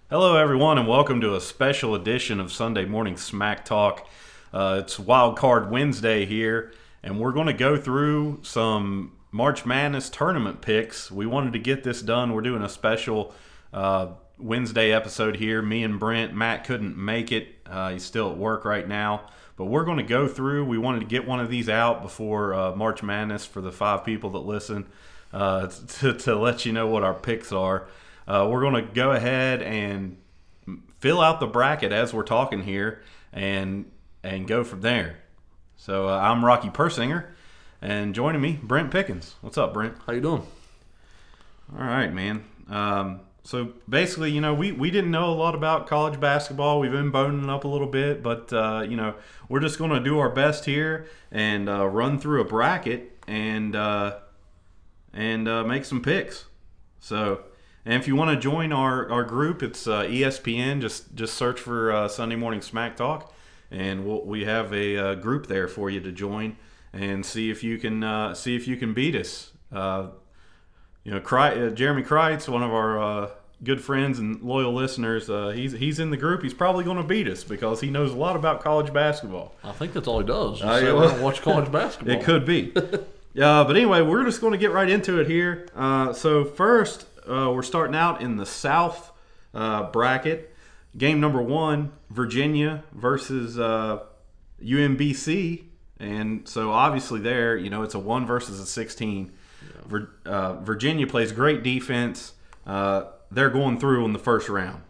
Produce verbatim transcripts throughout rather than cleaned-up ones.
Hello, everyone, and welcome to a special edition of Sunday Morning Smack Talk. Uh, it's Wild Card Wednesday here, and we're going to go through some March Madness tournament picks. We wanted to get this done. We're doing a special uh, Wednesday episode here. Me and Brent, Matt couldn't make it. Uh, he's still at work right now. But we're going to go through. We wanted to get one of these out before uh, March Madness for the five people that listen uh, to, to let you know what our picks are. Uh, we're going to go ahead and fill out the bracket as we're talking here and and go from there. So uh, I'm Rocky Persinger, and joining me, Brent Pickens. What's up, Brent? How you doing? All right, man. Um, so basically, you know, we, we didn't know a lot about college basketball. We've been boning up a little bit, but, uh, you know, we're just going to do our best here and uh, run through a bracket and, uh, and uh, make some picks. So... And if you want to join our, our group, it's uh, E S P N. Just just search for uh, Sunday Morning Smack Talk, and we'll, we have a uh, group there for you to join and see if you can uh, see if you can beat us. Uh, you know, Cry, uh, Jeremy Kreitz, one of our uh, good friends and loyal listeners, uh, he's he's in the group. He's probably going to beat us because he knows a lot about college basketball. I think that's all he does. Just Uh, sit yeah, around well, and watch college basketball. It could be. Uh, but anyway, we're just going to get right into it here. Uh, so first, uh, we're starting out in the South uh, bracket. Game number one, Virginia versus uh, U M B C. And so obviously there, you know, it's a one versus a sixteen. Yeah. Vir- uh, Virginia plays great defense. Uh, they're going through in the first round.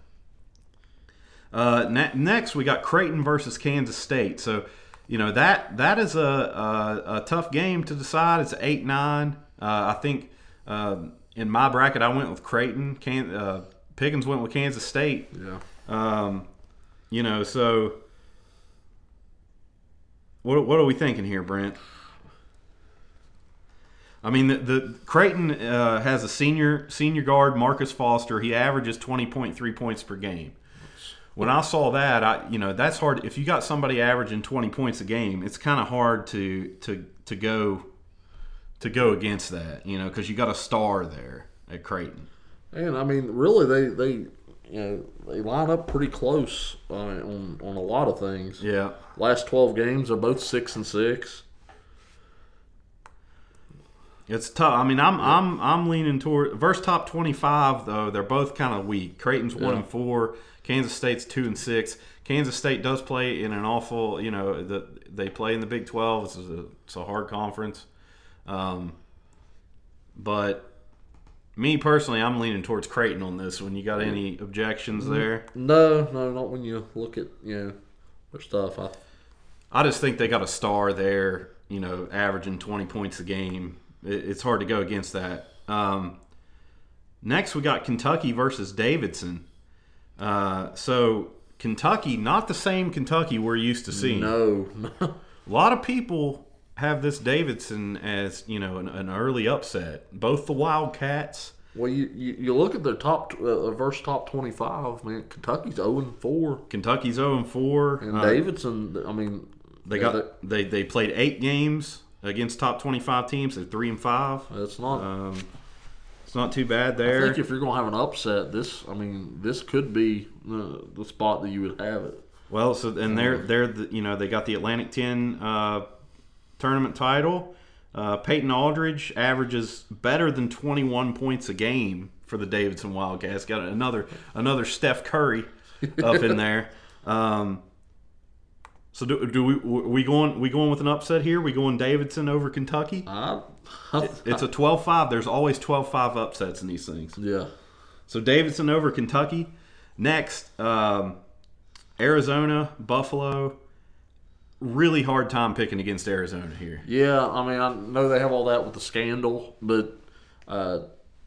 Uh, ne- next, we got Creighton versus Kansas State. So, you know, that that is a, a, a tough game to decide. It's eight nine. Uh, I think uh, in my bracket, I went with Creighton. Can, uh, Pickens went with Kansas State. Yeah. Um, you know, so what what are we thinking here, Brent? I mean, the, the Creighton uh, has a senior senior guard, Marcus Foster. He averages twenty point three points per game. When I saw that, I you know that's hard. If you got somebody averaging twenty points a game, it's kind of hard to to to go to go against that, you know, because you got a star there at Creighton. And I mean, really, they they you know they line up pretty close uh, on on a lot of things. Yeah. Last twelve games, they're both six and six. It's tough. I mean, I'm I'm I'm leaning toward versus top twenty-five though. They're both kind of weak. Creighton's one Yeah. and four. Kansas State's two and six. Kansas State does play in an awful, you know, the, they play in the Big twelve. It's a, it's a hard conference. Um, but me personally, I'm leaning towards Creighton on this one. You got any objections there? No, no, not when you look at you know their stuff. I I just think they got a star there, you know, averaging twenty points a game. It, it's hard to go against that. Um, next, we got Kentucky versus Davidson. Uh, so Kentucky, not the same Kentucky we're used to seeing. no, no. A lot of people have this Davidson as, you know, an, an early upset. Both the Wildcats. Well, you, you, you look at their top uh, versus top twenty five. Man, Kentucky's zero and four, Kentucky's zero and four. and Uh, Davidson. I mean, they yeah, got they they played eight games against top twenty-five teams. They're three and five. It's not. Um, it's not too bad there. I think if you're going to have an upset, this I mean, this could be the, the spot that you would have it. Well, so and they're they're the, you know they got the Atlantic ten uh, tournament title. Uh, Peyton Aldridge averages better than twenty-one points a game for the Davidson Wildcats. Got another another Steph Curry up in there. Um, so do, do we we going we going with an upset here? We going Davidson over Kentucky? I, I, It's a twelve five. There's always twelve five upsets in these things. yeah. So Davidson over Kentucky. Next, um, Arizona, Buffalo. Really hard time picking against Arizona here. Yeah, I mean, I know they have all that with the scandal, but uh,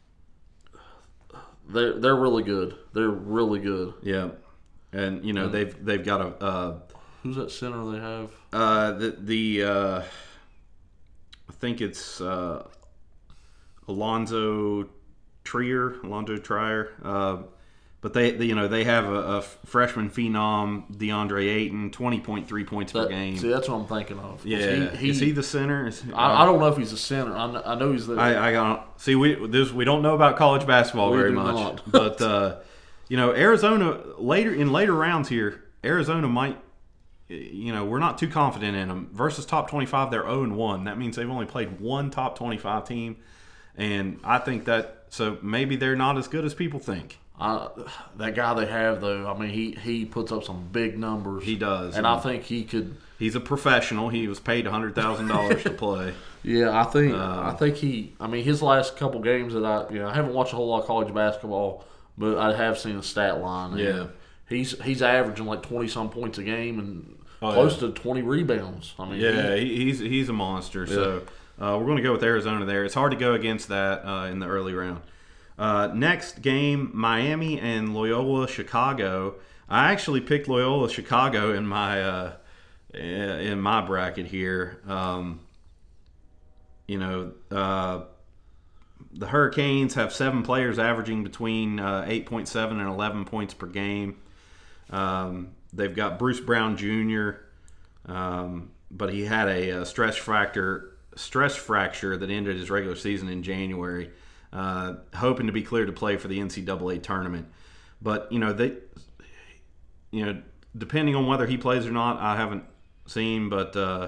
they're they're really good. They're really good. Yeah, and you know they've they've got a uh, Who's that center they have? uh, the the uh, I think it's uh, Alonzo Trier, Alonzo Trier. Uh, But they, they, you know, they have a, a freshman phenom, DeAndre Ayton, twenty point three points That, per game. See, that's what I'm thinking of. Yeah, he, he, is he the center? Is, I, I don't know if he's a center. I know, I know he's the. I, I don't see. We this we don't know about college basketball We very do much, not. but uh, you know, Arizona later in later rounds here, Arizona might, you know, we're not too confident in them. Versus top twenty-five, they're oh and one. That means they've only played one top twenty-five team, and I think that so maybe they're not as good as people think. Uh, that guy they have though, I mean, he, he puts up some big numbers. He does, and I think he could. He's a professional. He was paid a hundred thousand dollars to play. Yeah, I think Uh, I think he. I mean, his last couple games that I you know I haven't watched a whole lot of college basketball, but I have seen the stat line. and Yeah. he's he's averaging like twenty some points a game and Oh, close yeah. to twenty rebounds. I mean, Yeah, he, he, he's he's a monster. So uh, we're going to go with Arizona there. It's hard to go against that uh, in the early round. Uh, next game, Miami and Loyola Chicago. I actually picked Loyola Chicago in my uh, in my bracket here. Um, you know, uh, the Hurricanes have seven players averaging between uh, eight point seven and eleven points per game. Um, they've got Bruce Brown Junior, um, but he had a, a stress fracture stress fracture that ended his regular season in January. Uh, hoping to be cleared to play for the N C double A tournament, but you know they, you know, depending on whether he plays or not, I haven't seen. But uh,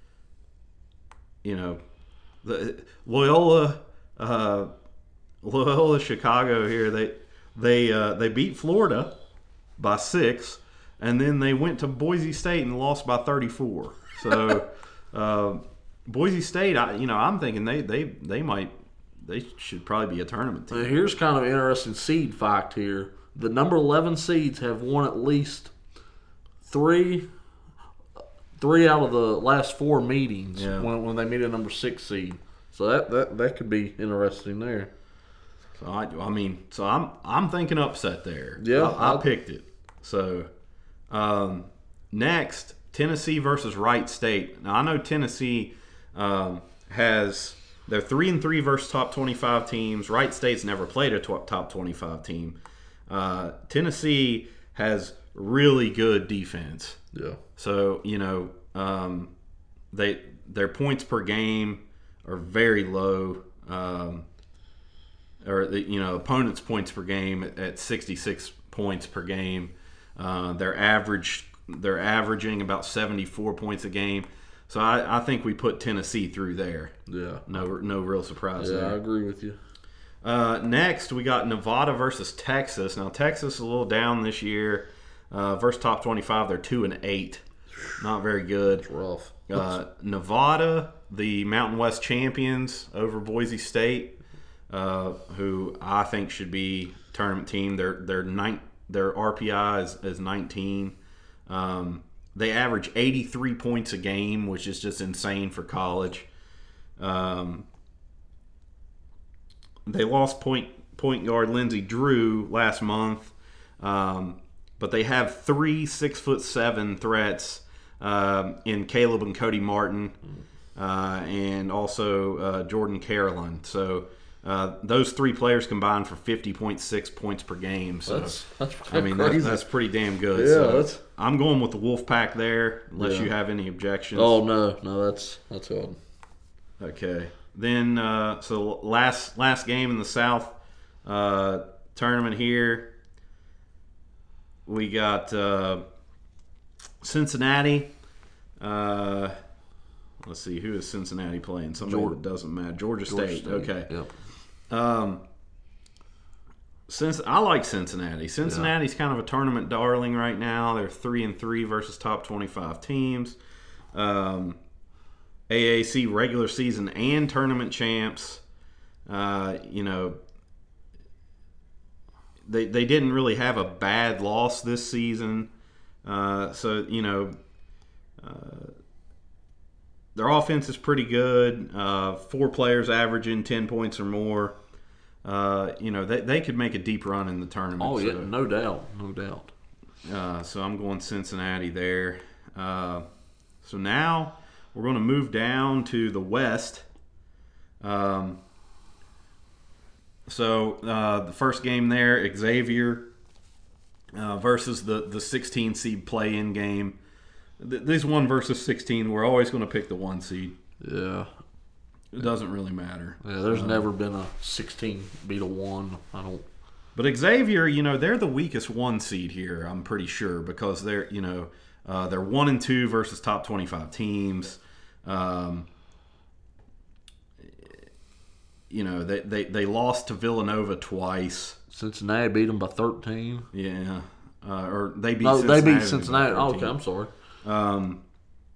you know, the Loyola, uh, Loyola Chicago here they they uh, they beat Florida by six, and then they went to Boise State and lost by thirty-four. So uh, Boise State, I, you know, I'm thinking they they they might. They should probably be a tournament team. Now, here's kind of an interesting seed fact here. The number eleven seeds have won at least three three out of the last four meetings Yeah. when, when they meet a number six seed. So that, that, that could be interesting there. So I, I mean, so I'm I'm thinking upset there. Yeah, I, I I- picked it. So um, next, Tennessee versus Wright State. Now I know Tennessee um, has. They're three and three versus top twenty-five teams. Wright State's never played a tw- top twenty-five team. Uh, Tennessee has really good defense. Yeah. So you know, um, they their points per game are very low. Um, or the, you know, opponents' points per game at, at sixty-six points per game. Uh, they're average. They're averaging about seventy-four points a game. So I, I think we put Tennessee through there. Yeah. No, no real surprise Yeah, I there. agree with you. Uh, next, we got Nevada versus Texas. Now Texas is a little down this year. Uh, versus top twenty-five, they're two and eight. Not very good. It's rough. Uh, Nevada, the Mountain West champions over Boise State, uh, who I think should be tournament team. Their their nine, their R P I is, is nineteen. Um, they average eighty-three points a game, which is just insane for college. Um, they lost point point guard Lindsey Drew last month, um, but they have three six foot seven threats. Um, in Caleb and Cody Martin, uh, and also uh, Jordan Carolyn. So uh, those three players combined for fifty point six points per game. So That's, that's I mean that, crazy. that's pretty damn good. Yeah, so that's- I'm going with the Wolfpack there, unless Yeah. you have any objections. Oh, no. No, that's that's good. Okay. Then uh, so last last game in the South uh, tournament here, we got. Uh, Cincinnati. Uh, let's see, who is Cincinnati playing? Somebody Georgia. that doesn't matter. Georgia, Georgia State. State. Okay. Yep. Um, since I like Cincinnati. Cincinnati's kind of a tournament darling right now. They're three and three versus top twenty-five teams. Um, A A C regular season and tournament champs. Uh, you know, they they didn't really have a bad loss this season. Uh, so you know, uh, their offense is pretty good. Uh, four players averaging ten points or more. Uh, you know, they they could make a deep run in the tournament. Oh, yeah, so, no doubt. No doubt. uh, so I'm going Cincinnati there. Uh, so now we're going to move down to the West. Um, so uh, the first game there, Xavier uh, versus the, the sixteen seed play-in game. Th- This one versus sixteen, we're always going to pick the one seed. Yeah. It doesn't really matter. Yeah, there's Uh, never been a sixteen beat a one. I don't But Xavier, you know, they're the weakest one seed here. I'm pretty sure because they're, you know, uh, they're one and two versus top twenty-five teams. Um, you know, they, they they lost to Villanova twice. Cincinnati beat them by thirteen. Yeah, uh, or they beat. No, Cincinnati they beat Cincinnati. by Oh, okay, I'm sorry. Um,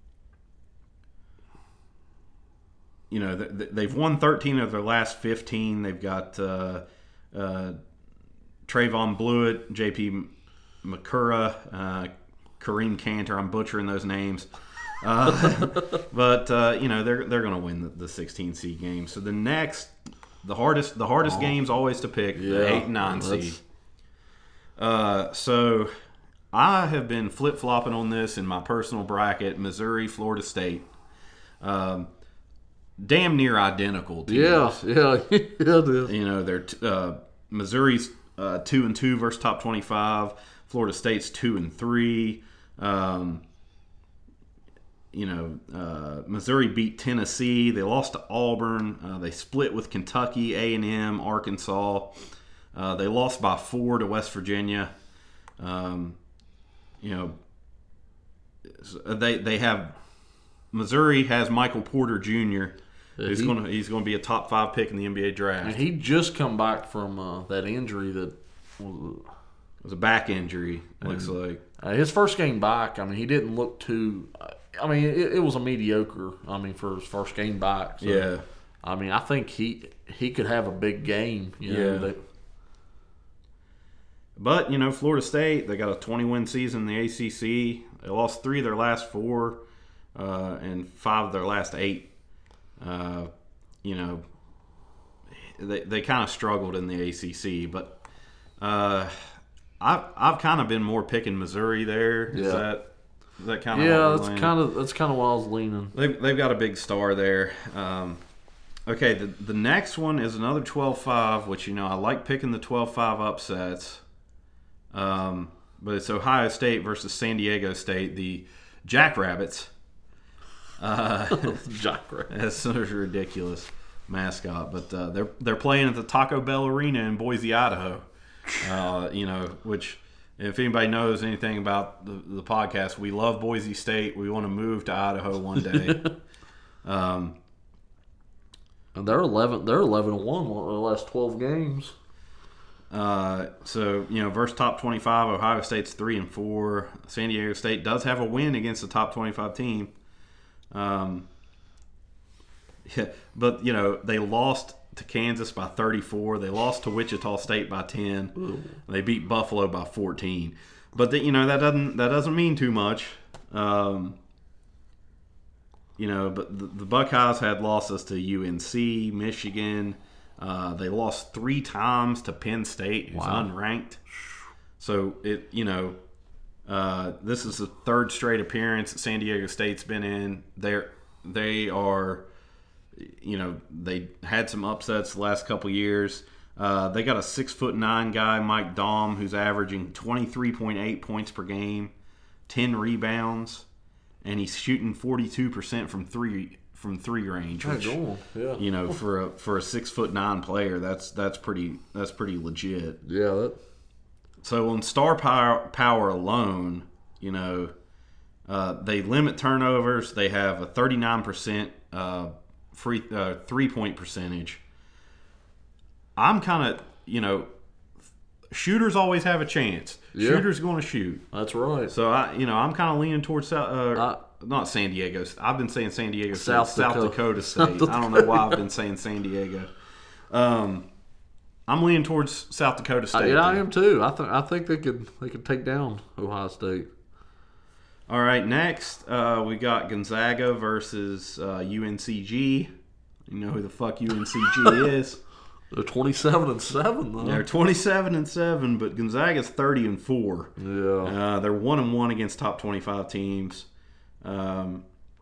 you know, they've won thirteen of their last fifteen. They've got uh, uh, Trayvon Blewett, J P McCurra, uh, Kareem Cantor. I'm butchering those names. Uh, but, uh, you know, they're they're going to win the, the sixteen seed game. So the next, the hardest the hardest oh, games always to pick, yeah, the eight and nine seed. Uh, so I have been flip-flopping on this in my personal bracket, Missouri, Florida State. Um, damn near identical teams. Yeah, yeah, yeah, it is. You know, they're t- uh, Missouri's uh, two and two versus top twenty-five. Florida State's two and three. Um, you know, uh, Missouri beat Tennessee. They lost to Auburn. Uh, they split with Kentucky, A and M, Arkansas. Uh, they lost by four to West Virginia. Um, you know, they they have Missouri has Michael Porter Junior He's going to he's going to be a top five pick in the N B A draft. And he just come back from uh, that injury that was, it was a back injury. Looks like uh, his first game back. I mean, he didn't look too. I mean, it, it was a mediocre. I mean, for his first game back. So, yeah. I mean, I think he he could have a big game. You know, yeah. That, but you know, Florida State, they got a twenty-win season in the A C C. They lost three of their last four, uh, and five of their last eight. Uh, you know, they they kind of struggled in the A C C, but uh, I've I've kind of been more picking Missouri there. Is yeah. that is that kind of yeah? That's kind of that's kind of why I was leaning. They've they've got a big star there. Um, okay, the the next one is another twelve five, which you know I like picking the twelve five upsets. Um, but it's Ohio State versus San Diego State, the Jackrabbits. Uh, Jackrabbits. That's such a ridiculous mascot, but uh, they're they're playing at the Taco Bell Arena in Boise, Idaho. Uh, you know, which if anybody knows anything about the, the podcast, we love Boise State. We want to move to Idaho one day. um, and they're eleven. They're eleven and one. One of the last twelve games. Uh, so you know, versus top twenty-five, Ohio State's three and four. San Diego State does have a win against the top twenty-five team. Um, yeah, but you know they lost to Kansas by thirty-four. They lost to Wichita State by ten. Ooh. They beat Buffalo by fourteen. But the, you know that doesn't that doesn't mean too much. Um, you know, but the, the Buckeyes had losses to U N C, Michigan. Uh, they lost three times to Penn State, who's wow. unranked. So it you know. Uh, this is the third straight appearance that San Diego State's been in. They're, they are, you know, they had some upsets the last couple years. Uh, they got a six foot nine guy, Mike Daum, who's averaging twenty-three point eight points per game, ten rebounds, and he's shooting forty-two percent from three from three range. Which, yeah. you know, for a for a six foot nine player, that's that's pretty that's pretty legit. Yeah. That... So on star power, power alone, you know, uh, they limit turnovers. They have a thirty-nine percent uh, free uh, three-point percentage. I'm kind of, you know, shooters always have a chance. Yeah. Shooters going to shoot. That's right. So I, you know, I'm kind of leaning towards uh, uh, not San Diego. I've been saying San Diego, South, South Dakota. Dakota State. I don't know why I've been saying San Diego. Um. I'm leaning towards South Dakota State. Uh, yeah, I am too. I think I think they could they could take down Ohio State. All right, next uh, we got Gonzaga versus uh, U N C G. You know who the fuck U N C G is? They're twenty-seven and seven though. They're twenty-seven and seven, but Gonzaga's thirty and four. Yeah, uh, they're one and one against top twenty-five teams. Um,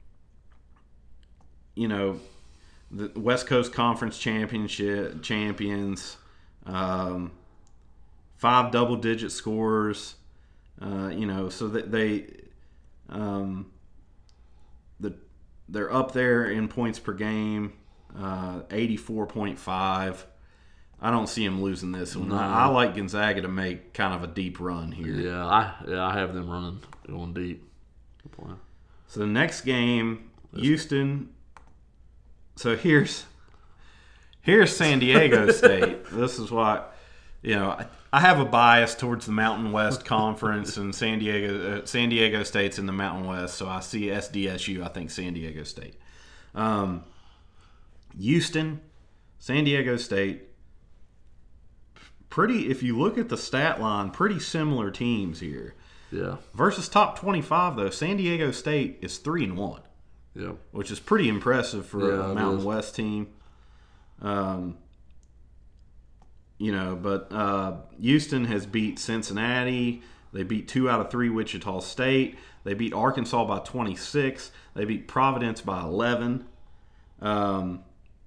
you know, the West Coast Conference Championship champions. Um, five double-digit scores, uh, you know, so that they, um, the they're up there in points per game, uh, eighty-four point five. I don't see them losing this one. No. I, I like Gonzaga to make kind of a deep run here. Yeah, I yeah I have them running going deep. Good point. So the next game, Houston. So here's here's San Diego State. This is why, you know, I, I have a bias towards the Mountain West Conference, and San Diego uh, San Diego State's in the Mountain West, so I see S D S U. I think San Diego State. Um, Houston, San Diego State. Pretty, if you look at the stat line, pretty similar teams here. Yeah. Versus top twenty-five, though, San Diego State is three and one. Yeah. Which is pretty impressive for Yeah, a it Mountain is. West team. Um, you know, but uh, Houston has beat Cincinnati. They beat two out of three Wichita State. They beat Arkansas by twenty-six. They beat Providence by eleven. Um,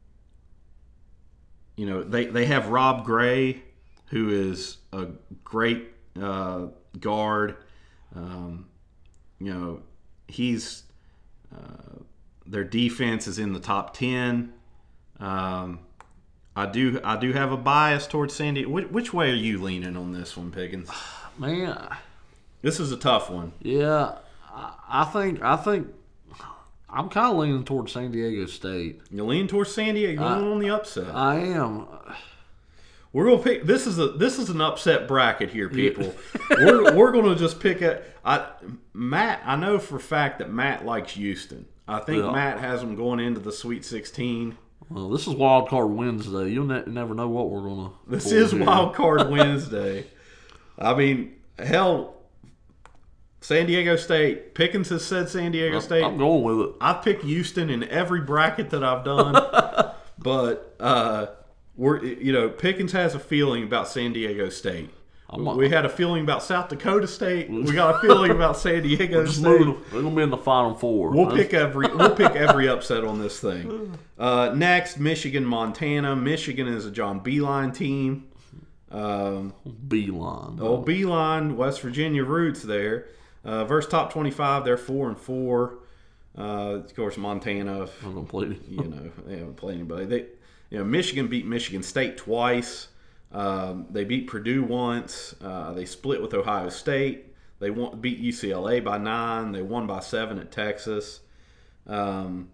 you know, they, they have Rob Gray, who is a great uh, guard. Um, you know, he's uh, their defense is in the top ten. Um, I do I do have a bias towards San Diego. Which, which way are you leaning on this one, Pickens? Man, This is a tough one. yeah, I, I think I think I'm kind of leaning towards San Diego State. You lean towards San Diego. You're leaning on the upset. I am. We're gonna pick. This is a this is an upset bracket here, people. we're we're gonna just pick a. I Matt. I know for a fact that Matt likes Houston. I think Yeah. Matt has them going into the Sweet sixteen. Well, this is Wild Card Wednesday. You'll ne- never know what we're gonna. This pull is here. Wild Card Wednesday. I mean, hell, San Diego State. Pickens has said San Diego State. I'm going with it. I've picked Houston in every bracket that I've done, but uh, we're you know Pickens has a feeling about San Diego State. I'm- We had a feeling about South Dakota State. We got a feeling about San Diego Just State. moving. We're gonna be in the Final Four. We'll That's- pick every we'll pick every upset on this thing. Uh, next, Michigan, Montana. Michigan is a John Beeline team. Um, Beeline. old Beeline, West Virginia roots there. Uh, versus top twenty-five, they're four and four. Uh, of course, Montana. I'm gonna play it. You know, they haven't played anybody. They, you know, Michigan beat Michigan State twice. Um, they beat Purdue once. Uh, they split with Ohio State. They won, beat U C L A by nine. They won by seven at Texas. Um,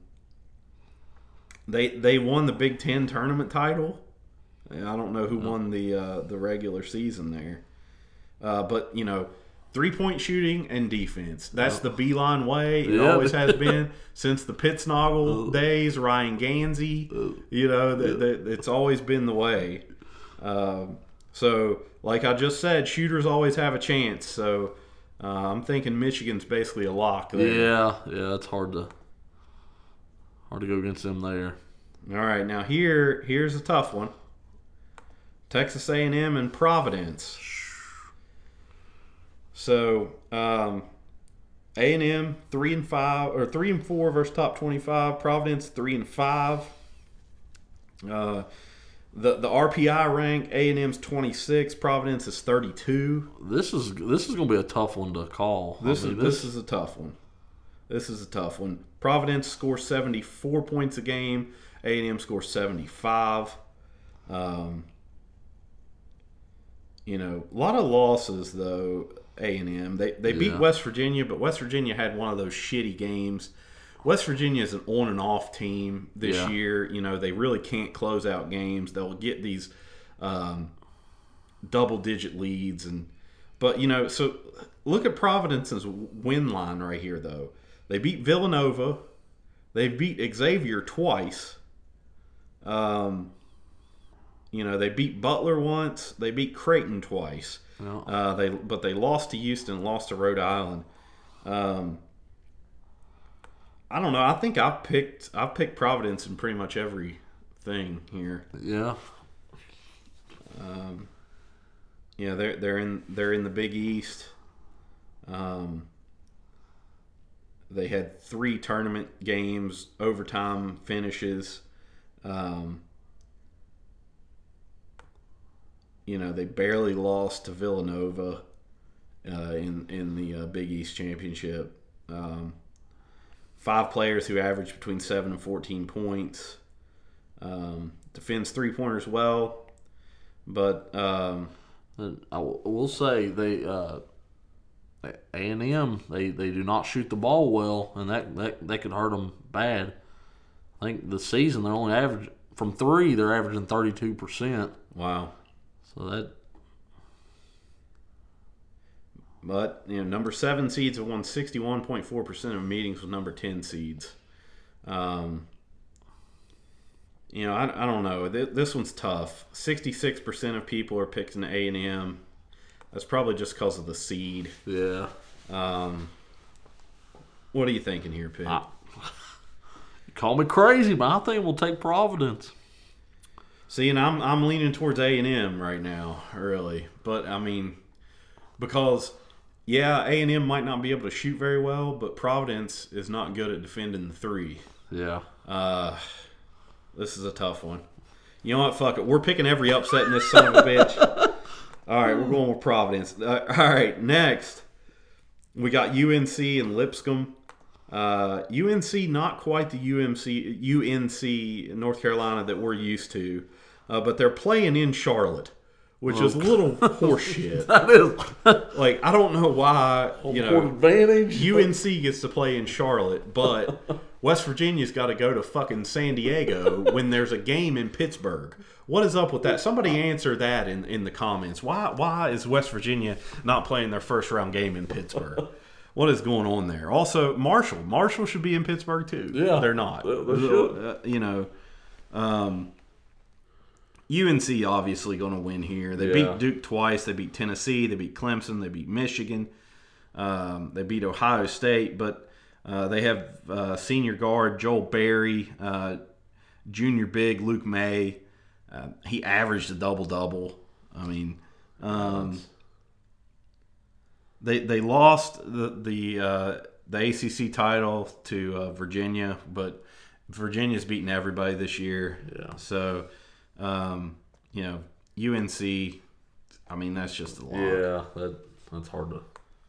they they won the Big Ten tournament title. I don't know who won the uh, the regular season there, uh, but you know, three point shooting and defense. That's the Beeline way. It Yeah. always has been since the Pittsnoggle days. Ryan Gansey. You know, the, the, it's always been the way. Um, so, like I just said, shooters always have a chance. So, uh, I'm thinking Michigan's basically a lock there. Yeah, yeah, it's hard to hard to go against them there. All right, now here here's a tough one. Texas A and M and Providence. So, um, A and M three and five or three and four versus top twenty-five. Providence three and five. Uh, the the R P I rank A and M's twenty-six. Providence is thirty-two. This is this is gonna be a tough one to call. This I mean, is this is a tough one. This is a tough one. Providence scores seventy-four points a game. A and M scores seventy-five. Um, you know, a lot of losses though. A and M. They they beat Yeah. West Virginia, but West Virginia had one of those shitty games. West Virginia is an on and off team this Yeah. year. You know, they really can't close out games. They'll get these um, double digit leads and but you know, so look at Providence's win line right here though. They beat Villanova. They beat Xavier twice. Um, you know, they beat Butler once. They beat Creighton twice. Yeah. Uh, they but they lost to Houston, lost to Rhode Island. Um, I don't know. I think I picked I picked Providence in pretty much everything here. yeah. Um, yeah, they're they're in they're in the Big East. Um, they had three tournament games, overtime finishes. Um, you know, they barely lost to Villanova uh, in in the uh, Big East championship. Um, five players who averaged between seven and fourteen points. Um, defends three pointers well. But um, And I w- will say they uh, A and M they, they do not shoot the ball well, and that, that that could hurt them bad. I think the season they're only average from three they're averaging thirty two percent. wow. So that But you know, number seven seeds have won sixty-one point four percent of meetings with number ten seeds. Um, you know, I, I don't know. This one's tough. sixty-six percent of people are picking A and M. That's probably just because of the seed. yeah. Um, what are you thinking here, Pitt? I, you call me crazy, but I think we'll take Providence. See, and I'm I'm leaning towards A and M right now, really. But I mean, because yeah, A and M might not be able to shoot very well, but Providence is not good at defending the three. Yeah. Uh, this is a tough one. You know what? Fuck it. We're picking every upset in this son of a bitch. All right, we're going with Providence. Uh, all right, next we got U N C and Lipscomb. Uh, U N C not quite the U M C U N C North Carolina that we're used to, uh, but they're playing in Charlotte, which is a little horseshit. That is Like, I don't know why, you know, advantage. U N C gets to play in Charlotte, but West Virginia's got to go to fucking San Diego when there's a game in Pittsburgh. What is up with that? Somebody answer that in, in the comments. Why why is West Virginia not playing their first round game in Pittsburgh? What is going on there? Also, Marshall. Marshall should be in Pittsburgh too. Yeah. They're not. They- they should. Uh, you know, um, U N C obviously going to win here. They Yeah. beat Duke twice. They beat Tennessee. They beat Clemson. They beat Michigan. Um, they beat Ohio State, but uh, they have uh, senior guard Joel Berry, uh, junior big Luke May. Uh, he averaged a double double. I mean, um, they they lost the the uh, the A C C title to uh, Virginia, but Virginia's beaten everybody this year. Yeah. So, um, you know, U N C. I mean, that's just a lot. Yeah, that that's hard to.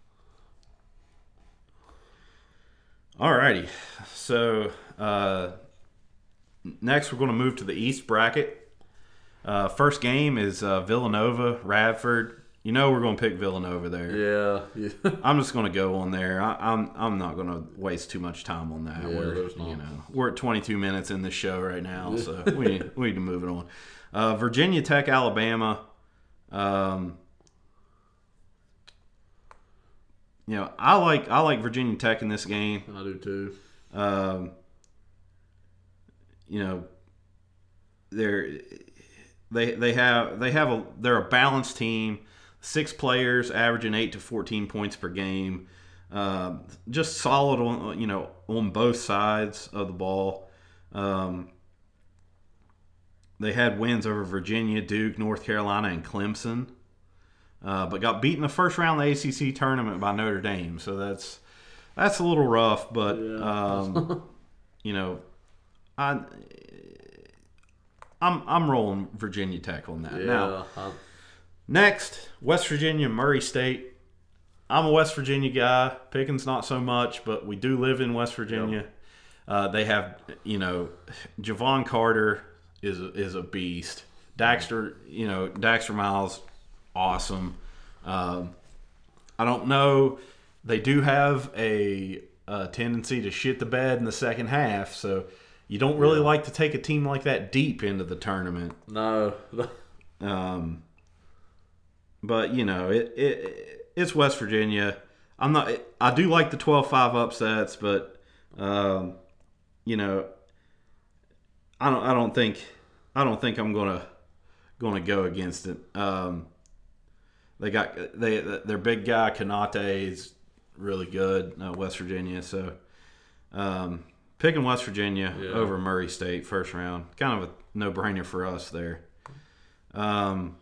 Alrighty, so uh, next we're going to move to the East bracket. Uh, first game is uh, Villanova, Radford. You know we're going to pick Villanova there. Yeah, yeah. I'm just going to go on there. I, I'm I'm not going to waste too much time on that. Yeah, we're there's not. you know we're at twenty-two minutes in this show right now, so we need, we need to move it on. Uh, Virginia Tech, Alabama. Um, you know I like I like Virginia Tech in this game. I do too. Um, you know, they're they they have they have a they're a balanced team. Six players averaging eight to fourteen points per game. Um, just solid on you know on both sides of the ball. Um, they had wins over Virginia, Duke, North Carolina, and Clemson, uh, but got beat in the first round of the A C C tournament by Notre Dame. So that's that's a little rough, but Yeah. um, you know, I I'm I'm rolling Virginia Tech on that. Yeah. Now, I, next, West Virginia, Murray State. I'm a West Virginia guy. Pickens not so much, but we do live in West Virginia. Yep. Uh, they have, you know, Javon Carter is a, is a beast. Daxter, you know, Daxter Miles, awesome. Um, I don't know. They do have a, a tendency to shit the bed in the second half, so you don't really Yeah. like to take a team like that deep into the tournament. no. Um, but you know, it, it it's West Virginia. I'm not. I do like the twelve five upsets, but um, you know, I don't. I don't think. I don't think I'm gonna gonna go against it. Um, they got they their big guy Kanate is really good. Uh, West Virginia, so um, picking West Virginia Yeah. over Murray State first round, kind of a no brainer for us there. Um,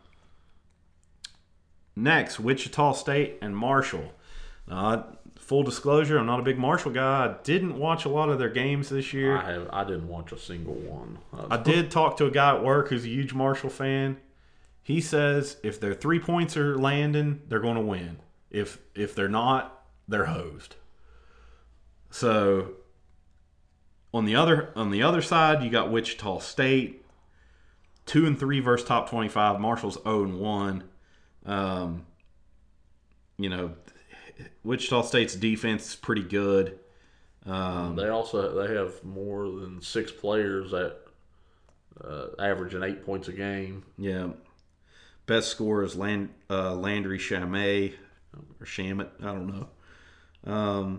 next, Wichita State and Marshall. Uh, full disclosure, I'm not a big Marshall guy. I didn't watch a lot of their games this year. I have. I didn't watch a single one. I did talk to a guy at work who's a huge Marshall fan. He says if their three points are landing, they're going to win. If if they're not, they're hosed. So on the other on the other side, you got Wichita State. two and three versus top twenty-five. Marshall's zero and one. Um, you know, Wichita State's defense is pretty good. Um, they also they have more than six players that uh, averaging eight points a game. Yeah. Best scorer is Land, uh, Landry Shamet or Shamit. I don't know. Um,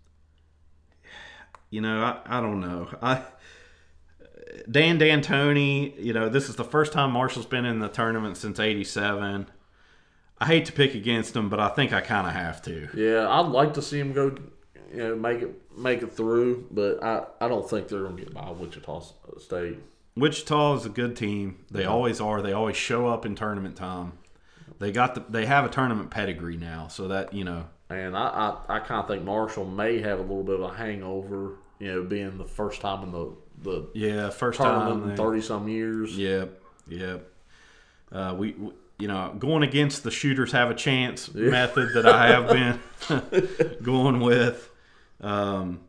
you know, I, I don't know. I Dan D'Antoni, you know, this is the first time Marshall's been in the tournament since eighty-seven. I hate to pick against him, but I think I kind of have to. Yeah, I'd like to see him go, you know, make it make it through, but I, I don't think they're going to get by Wichita State. Wichita is a good team. They yeah. always are. They always show up in tournament time. They got the, they have a tournament pedigree now, so that, you know. And I, I, I kind of think Marshall may have a little bit of a hangover, you know, being the first time in the the yeah first tournament time in thirty some years. Yep, yep. Uh, we, we you know going against the shooters have a chance yeah. method that I have been going with, um,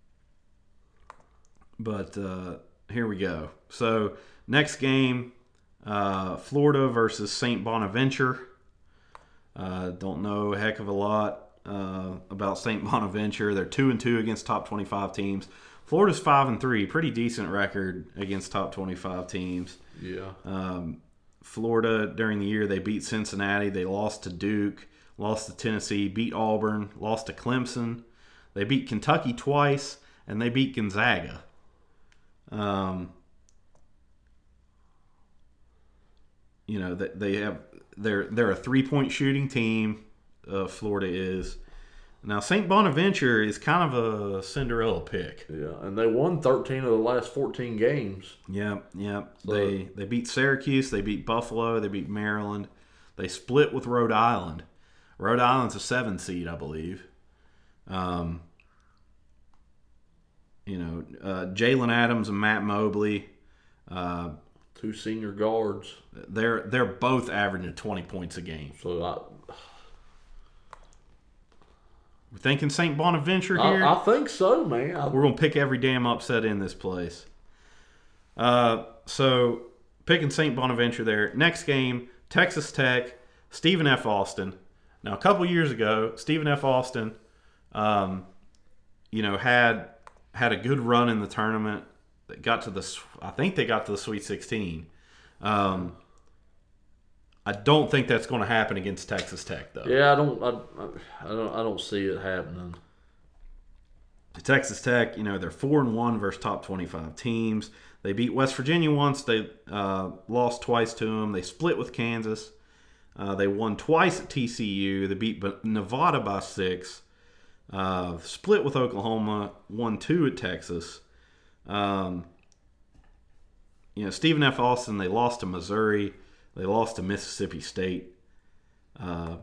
but uh, here we go. So next game, uh, Florida versus Saint Bonaventure. Uh, don't know a heck of a lot uh, about Saint Bonaventure. They're two and two against top twenty-five teams. Florida's five and three, pretty decent record against top twenty-five teams. Yeah. Um, Florida during the year they beat Cincinnati, they lost to Duke, lost to Tennessee, beat Auburn, lost to Clemson. They beat Kentucky twice, and they beat Gonzaga. Um, you know that they have they're they're a three point shooting team. Uh, Florida is. Now, Saint Bonaventure is kind of a Cinderella pick. Yeah, and they won thirteen of the last fourteen games. Yep, yep. So, they they beat Syracuse, they beat Buffalo, they beat Maryland. They split with Rhode Island. Rhode Island's a seven seed, I believe. Um, you know, uh, Jalen Adams and Matt Mobley. Uh, Two senior guards. They're they're both averaging twenty points a game. So I... We're thinking Saint Bonaventure here? I, I think so, man. I, We're going to pick every damn upset in this place. Uh, so, picking Saint Bonaventure there. Next game, Texas Tech, Stephen F. Austin. Now, a couple years ago, Stephen F. Austin, um, you know, had had a good run in the tournament. They got to the, I think they got to the Sweet sixteen. Um, I don't think that's going to happen against Texas Tech, though. Yeah, I don't, I, I don't, I don't see it happening. Texas Tech, you know, they're four and one versus top twenty-five teams. They beat West Virginia once. They uh, lost twice to them. They split with Kansas. Uh, they won twice at T C U. They beat Nevada by six. Uh, split with Oklahoma. Won two at Texas. Um, you know, Stephen F. Austin, they lost to Missouri. They lost to Mississippi State. Uh,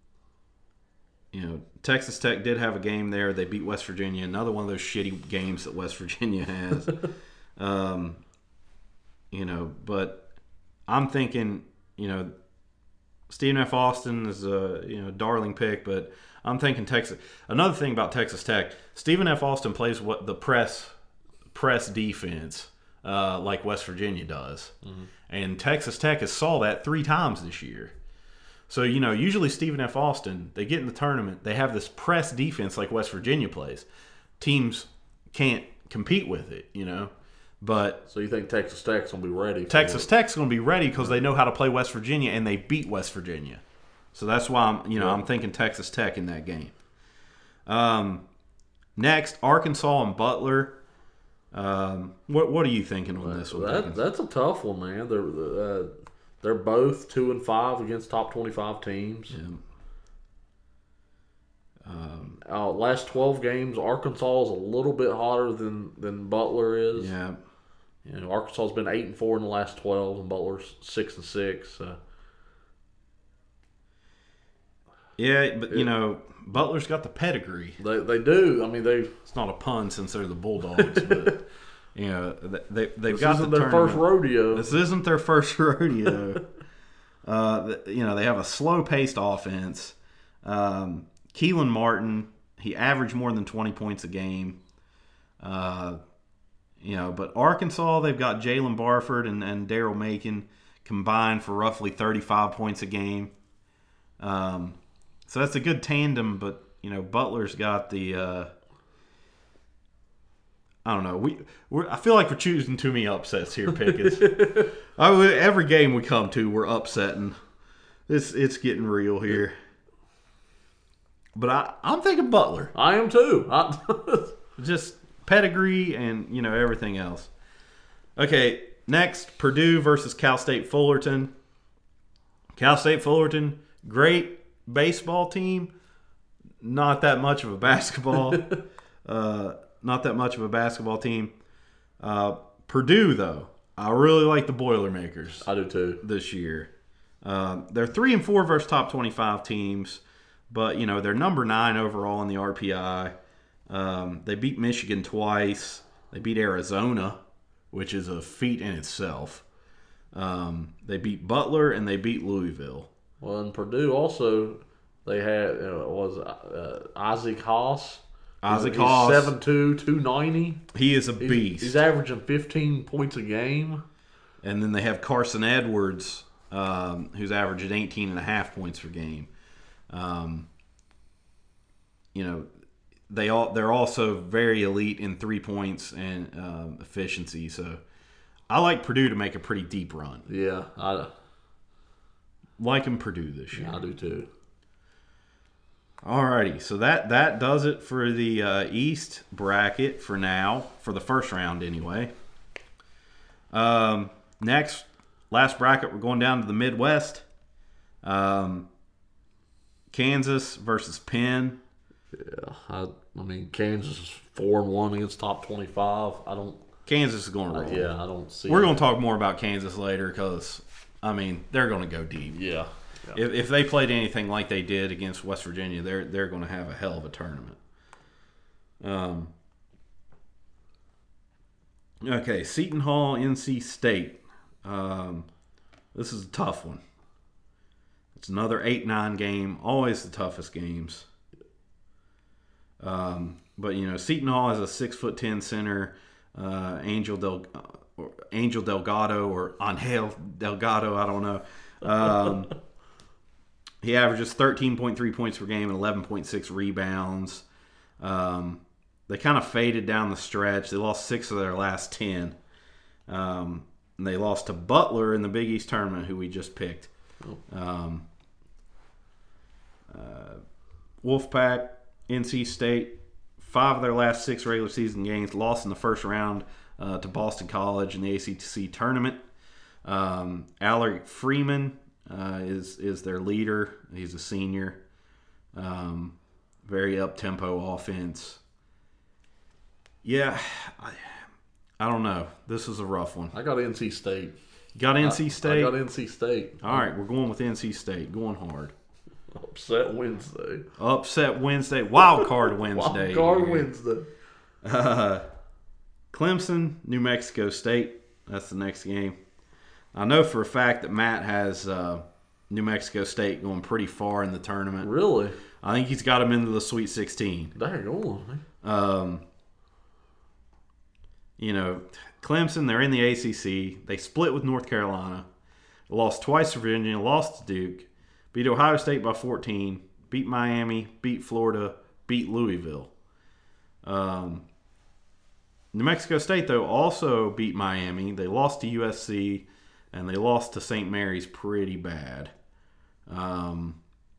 you know, Texas Tech did have a game there. They beat West Virginia. Another one of those shitty games that West Virginia has. um, you know, but I'm thinking, you know, Stephen F. Austin is a you know darling pick, but I'm thinking Texas. Another thing about Texas Tech, Stephen F. Austin plays what the press press defense uh, like West Virginia does. Mm-hmm. And Texas Tech has saw that three times this year. So, you know, usually Stephen F. Austin, they get in the tournament, they have this press defense like West Virginia plays. Teams can't compete with it, you know. But so you think Texas Tech's going to be ready? Texas Tech's going to be ready because they know how to play West Virginia, and they beat West Virginia. So that's why I'm, you know, yeah. I'm thinking Texas Tech in that game. Um, next, Arkansas and Butler. Um, what what are you thinking on this one? That, that's a tough one, man. They're uh, they're both two and five against top twenty-five teams. Yeah. Um, uh, last twelve games, Arkansas is a little bit hotter than, than Butler is. Yeah. You know, Arkansas's been eight and four in the last twelve, and Butler's six and six. So. Yeah, but you know, Butler's got the pedigree. They they do. I mean, they. It's not a pun since they're the Bulldogs, but you know they they've this got isn't the their tournament. first rodeo. This isn't their first rodeo. uh, you know they have a slow paced offense. Um, Keelan Martin, he averaged more than twenty points a game. Uh, You know, but Arkansas, they've got Jalen Barford and, and Daryl Macon combined for roughly thirty-five points a game. Um, so that's a good tandem, but, you know, Butler's got the uh, I don't know. We we're, I feel like we're choosing too many upsets here, Pickens. I, every game we come to, we're upsetting. It's it's getting real here. But I, I'm thinking Butler. I am too. I, Just pedigree and, you know, everything else. Okay, next, Purdue versus Cal State Fullerton. Cal State Fullerton, great baseball team. Not that much of a basketball. uh, not that much of a basketball team. Uh, Purdue, though, I really like the Boilermakers. I do too. This year. Uh, they're three and four versus top twenty-five teams, but you know they're number nine overall in the R P I. Um, they beat Michigan twice. They beat Arizona, which is a feat in itself. Um, they beat Butler and they beat Louisville. Well, in Purdue also they had uh, was uh, Isaac Haas. Isaac He's Haas, seven two, two ninety. he is a He's, beast. he's averaging fifteen points a game. And then they have Carson Edwards, um, who's averaging eighteen and a half points per game. Um, you know, they all they're also very elite in three points and um, efficiency. So I like Purdue to make a pretty deep run. Yeah, I Liking Purdue this year. I do too. Alrighty, so that that does it for the uh, East bracket for now, for the first round anyway. Um, next, last bracket, we're going down to the Midwest. Um, Kansas versus Penn. Yeah, I, I mean Kansas is four and one against top twenty-five. I don't. Kansas is going to Uh, roll. yeah, I don't see. We're it. going to talk more about Kansas later because, I mean, they're going to go deep. Yeah. yeah. If, if they played anything like they did against West Virginia, they're they're going to have a hell of a tournament. Um. Okay, Seton Hall, N C State. Um, this is a tough one. It's another eight nine game. Always the toughest games. Um, but you know, Seton Hall has a six foot ten center, uh, Angel Del uh, or Angel Delgado or Angel Delgado. I don't know. Um, he averages thirteen point three points per game and eleven point six rebounds. Um, they kind of faded down the stretch. They lost six of their last ten. Um, and they lost to Butler in the Big East tournament, who we just picked. Um, uh, Wolfpack, N C State, five of their last six regular season games, lost in the first round uh, to Boston College in the A C C tournament. Um, Alec Freeman uh, is is their leader. He's a senior. Um, very up-tempo offense. Yeah, I, I don't know. This is a rough one. I got N C State. Got N C I, State? I got N C State. All right, we're going with N C State. Going hard. Upset Wednesday. Upset Wednesday. Wild card Wednesday. Wild card here. Wednesday. Uh, Clemson, New Mexico State. That's the next game. I know for a fact that Matt has uh, New Mexico State going pretty far in the tournament. Really? I think he's got them into the Sweet sixteen. Dang on. Um, you know, Clemson, they're in the A C C. They split with North Carolina. Lost twice to Virginia. Lost to Duke. Beat Ohio State by fourteen. Beat Miami. Beat Florida. Beat Louisville. Um, New Mexico State, though, also beat Miami. They lost to U S C. And they lost to Saint Mary's pretty bad. Um,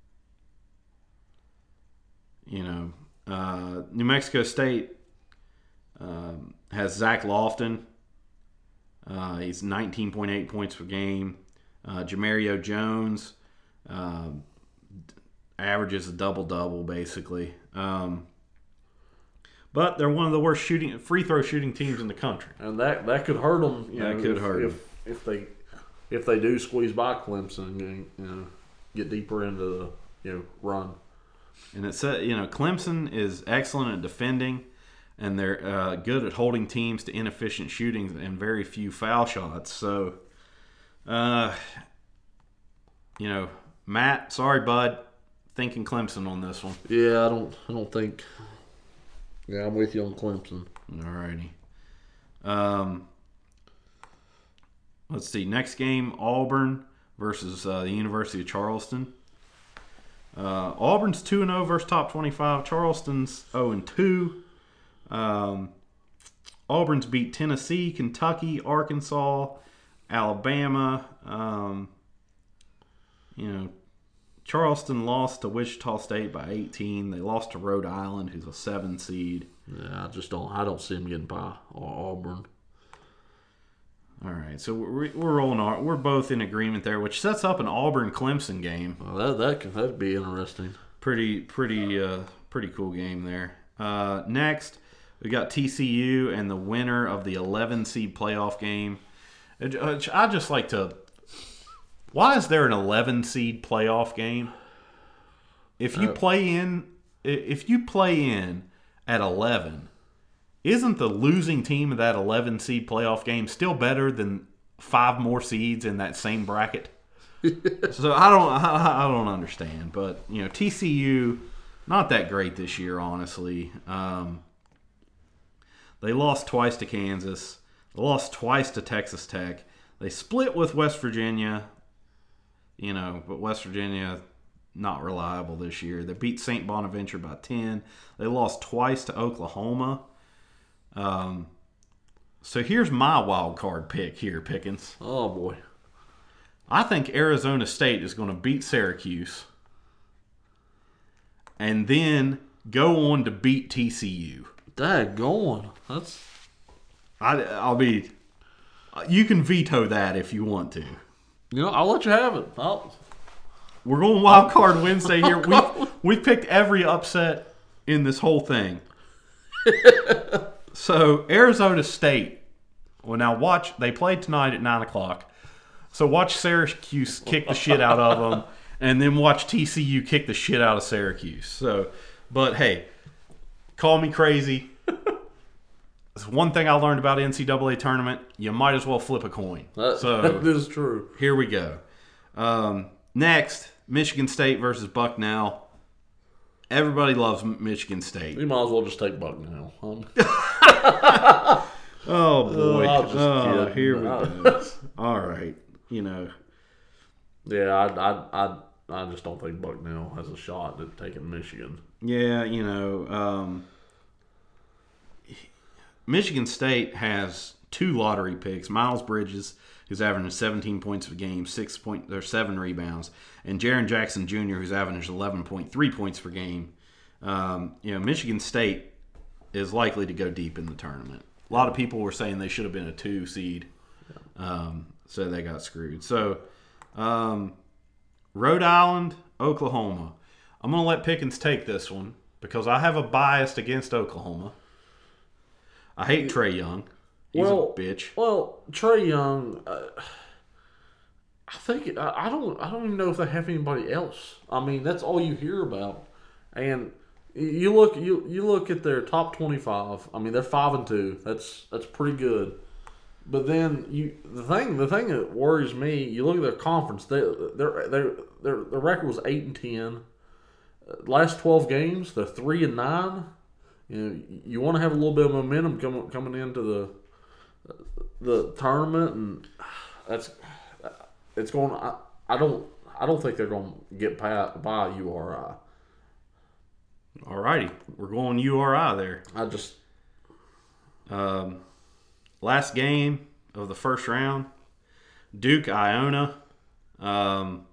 you know, uh, New Mexico State um, has Zach Lofton. Uh, he's nineteen point eight points per game. Uh, Jamario Jones uh, averages a double-double, basically. Um, but they're one of the worst shooting free throw shooting teams in the country. And that that could hurt them. You That know, could if, hurt if, 'em. if they if they do squeeze by Clemson and you know get deeper into the you know run. And it said, you know, Clemson is excellent at defending, and they're uh, good at holding teams to inefficient shooting and very few foul shots. So, uh, you know, Matt, sorry, bud, thinking Clemson on this one. Yeah, I don't I don't think. Yeah, I'm with you on Clemson. Alrighty. Um, let's see. Next game, Auburn versus uh, the University of Charleston. Uh, Auburn's two and oh versus top twenty-five. Charleston's oh and two. Um, Auburn's beat Tennessee, Kentucky, Arkansas, Alabama. Um, you know, Charleston lost to Wichita State by eighteen. They lost to Rhode Island, who's a seven seed. Yeah, I just don't. I don't see them getting by Auburn. All right, so we're we're rolling. Our, we're both in agreement there, which sets up an Auburn Clemson game. Well, that that could that'd be interesting. Pretty pretty uh, pretty cool game there. Uh, next, we got T C U and the winner of the eleven seed playoff game. I just like to. Why is there an eleven seed playoff game? If you Uh, play in, if you play in at eleven, isn't the losing team of that eleven seed playoff game still better than five more seeds in that same bracket? So I don't, I, I don't understand. But you know, T C U not that great this year, honestly. Um, they lost twice to Kansas. They lost twice to Texas Tech. They split with West Virginia. You know, but West Virginia not reliable this year. They beat Saint Bonaventure by ten. They lost twice to Oklahoma. Um, so here's my wild card pick here, Pickens. Oh boy, I think Arizona State is going to beat Syracuse and then go on to beat T C U. Dad, going. That's. I, I'll be. You can veto that if you want to. You know, I'll let you have it. I'll, We're going wild card Wednesday here. We we picked every upset in this whole thing. So Arizona State. Well, now watch. They played tonight at nine o'clock. So watch Syracuse kick the shit out of them, and then watch T C U kick the shit out of Syracuse. So, but hey, call me crazy. It's one thing I learned about N C double A tournament. You might as well flip a coin. that, So that is true. here we go. Um, next, Michigan State versus Bucknell. Everybody loves Michigan State. You might as well just take Bucknell. Um, Oh boy! I'll just oh, kid. here we go. All right, you know. yeah, I, I, I, I just don't think Bucknell has a shot at taking Michigan. Yeah, you know. Um, Michigan State has two lottery picks: Miles Bridges, who's averaging seventeen points a game, six point or seven rebounds, and Jaren Jackson Junior, who's averaging eleven point three points per game. Um, you know, Michigan State is likely to go deep in the tournament. A lot of people were saying they should have been a two seed, um, so they got screwed. So, um, Rhode Island, Oklahoma. I'm going to let Pickens take this one because I have a bias against Oklahoma. I hate Trey Young. He's well, a bitch. Well, Trey Young, uh, I think I, I don't. I don't even know if they have anybody else. I mean, that's all you hear about. And you look, you you look at their top twenty-five. I mean, they're five and two. That's that's pretty good. But then you, the thing, the thing that worries me, you look at their conference. They, their their their their record was eight and ten. Last twelve games, they're three and nine. You know, you want to have a little bit of momentum coming coming into the the tournament, and that's it's going. I, I don't I don't think they're going to get by, by U R I. All righty, we're going U R I there. I just um, last game of the first round, Duke Iona. Um,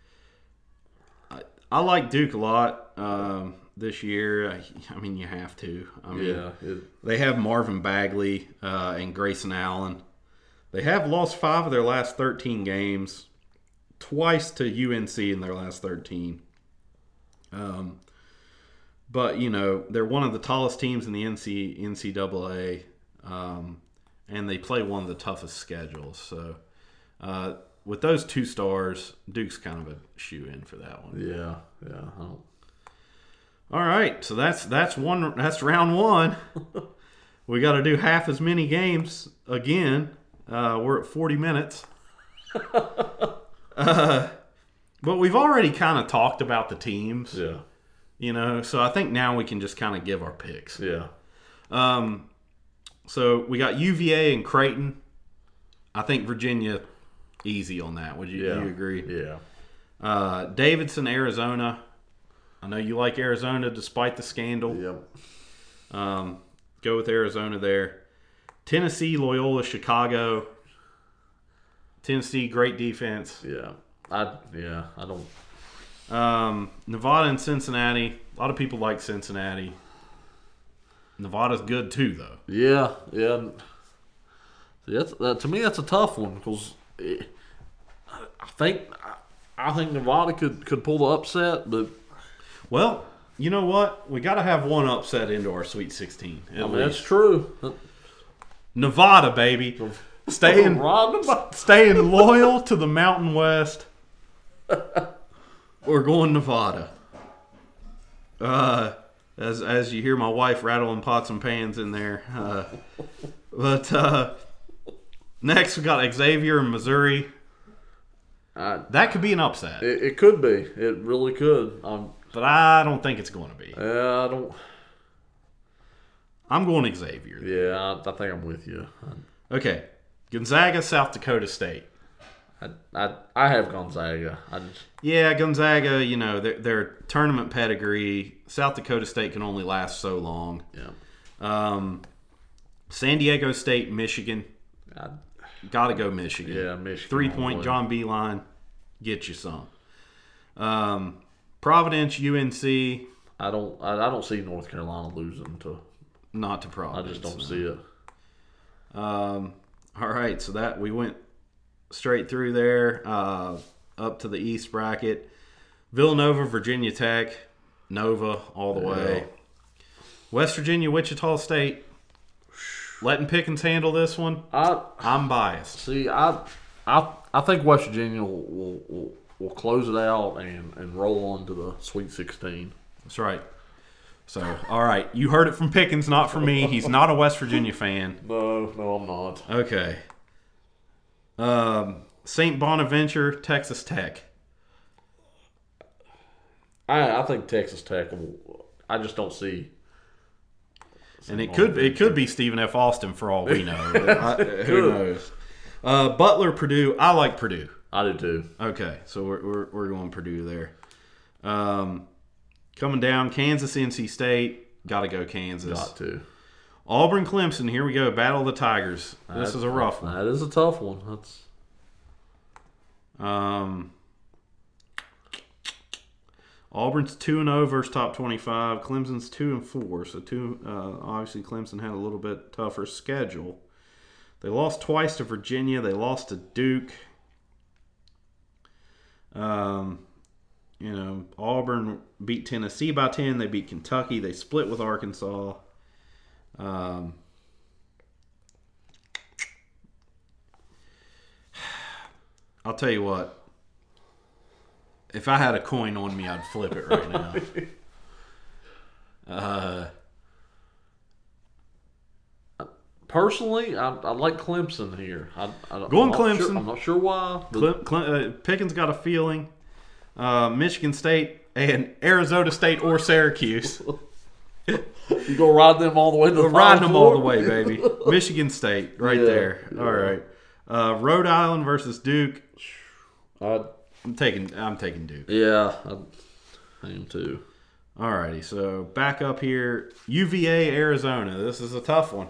I, I like Duke a lot um, this year. I, I mean, you have to. I mean, yeah. It, they have Marvin Bagley uh, and Grayson Allen. They have lost five of their last thirteen games, twice to U N C in their last thirteen. Um, but, you know, they're one of the tallest teams in the N C double A, um, and they play one of the toughest schedules. So, uh, with those two stars, Duke's kind of a shoe-in for that one. yeah, yeah. I don't, All right, so that's that's one. That's round one. We got to do half as many games again. Uh, we're at forty minutes. uh, but we've already kind of talked about the teams. yeah, You know, so I think now we can just kind of give our picks. yeah. Um, So we got U V A and Creighton. I think Virginia easy on that. Would you, Yeah. you agree? Yeah. Uh, Davidson, Arizona. I know you like Arizona despite the scandal. Yep. Um, go with Arizona there. Tennessee, Loyola, Chicago. Tennessee, great defense. Yeah. I yeah. I don't. Um, Nevada and Cincinnati. A lot of people like Cincinnati. Nevada's good too, though. Yeah. Yeah. See, that's that, to me. That's a tough one because I think I think Nevada could, could pull the upset, but Well, you know what? We got to have one upset into our Sweet sixteen. At I mean, least. that's true. Nevada, baby. Staying, staying loyal to the Mountain West. We're going Nevada. Uh, as as you hear my wife rattling pots and pans in there. Uh, but uh, next we got Xavier in Missouri. I, That could be an upset, it, it could be. It really could. Um, but I don't think it's going to be. yeah, I don't. I'm going Xavier. Yeah, I, I think I'm with you. Okay, Gonzaga, South Dakota State. I, I, I have Gonzaga. I just, Yeah, Gonzaga, you know, their, their tournament pedigree. South Dakota State can only last so long. yeah. Um, San Diego State, Michigan. I, Got to go Michigan. yeah, Michigan. Three all point the way. John Beeline. Get you some. Um, Providence, U N C. I don't. I, I don't see North Carolina losing to. Not to I Providence. just don't see it. Um, all right, so that we went straight through there, uh, up to the East bracket. Villanova, Virginia Tech, Nova all the Yeah. way. West Virginia, Wichita State. Letting Pickens handle this one. I I'm biased. see. I I I think West Virginia will will, will, will close it out and, and roll on to the Sweet sixteen. That's right. So, all right, you heard it from Pickens, not from me. He's not a West Virginia fan. No, no, I'm not. Okay. Um, Saint Bonaventure, Texas Tech. I I think Texas Tech will. I just don't see. And it could it could be Stephen F. Austin for all we know. I, who Could. knows? Uh, Butler, Purdue. I like Purdue. I do too. Okay, so we're we're, we're going Purdue there. Um, coming down, Kansas, N C State. Got to go Kansas. Got to. Auburn, Clemson. Here we go. Battle of the Tigers. This That- is a rough one. That is a tough one. That's Um, Auburn's two and zero versus top twenty-five. Clemson's two and four. So two. Uh, obviously, Clemson had a little bit tougher schedule. They lost twice to Virginia. They lost to Duke. Um, you know, Auburn beat Tennessee by ten. They beat Kentucky. They split with Arkansas. Um, I'll tell you what. If I had a coin on me, I'd flip it right now. uh, personally, I, I like Clemson here. I, I, Going I'm not Clemson. Sure, I'm not sure why. But Cle- Cle- uh, Pickens got a feeling. Uh, Michigan State and Arizona State or Syracuse. you go ride them all the way to the We're riding Final them all Four? the way, baby. Michigan State, right Yeah, there. yeah. All right. Uh, Rhode Island versus Duke. I, I'm taking. I'm taking Duke. yeah, I, I am too. Alrighty. So back up here, U V A, Arizona. This is a tough one.